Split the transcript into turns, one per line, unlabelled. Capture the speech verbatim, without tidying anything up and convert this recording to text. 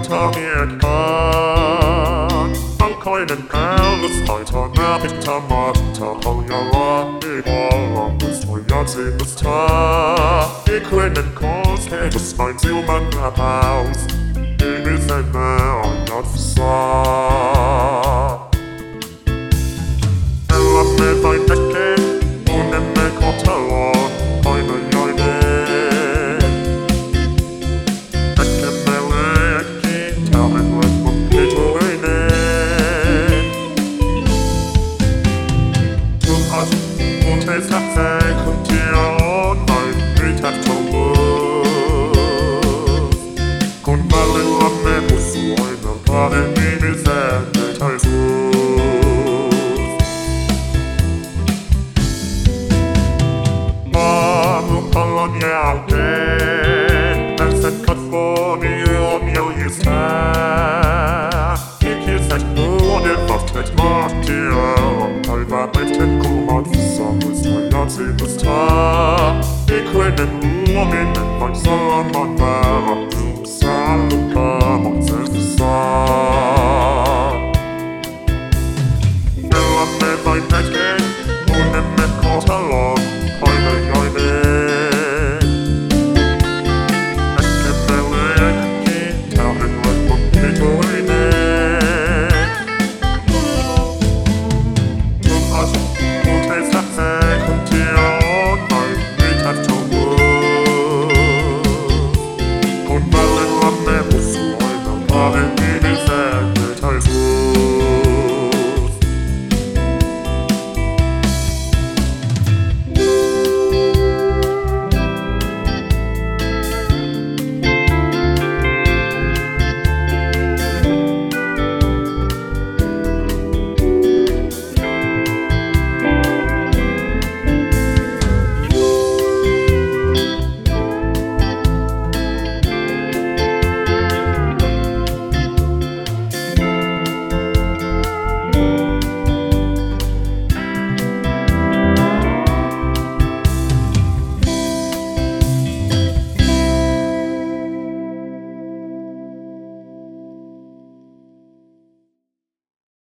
Tag kan Ankoinen päällystaita näpittä matta Paljalla ihaamista jätsimistä Ikuinen kosketus vain silmän läpäys Ihmisemme ajassa Elämme vain hetken, tunnemme kotelon painajainen Tekemme leikki, tähän leffon pituinen Tuhat tunteista sekuntia on vain riittämättömyys Kun välillämme pussuu aina kahden ihmisen etäisyys Aamupallon jälkeen Pääsen kasvoni on jäljistä Ikiset vuoden vasteet mahtia On päiväpäivten kulmassa muista jätsimistä Ikuinen luominen vain salaman määrä Ylsää lukamaksessa Elämme vain hetken, tunnemme kohtalon painajainen Tekemme leikki, tähän leffon pituinen Tuhat tunteista sekuntia on vain riittämättömyys Kun välillämme pussuu aina kahden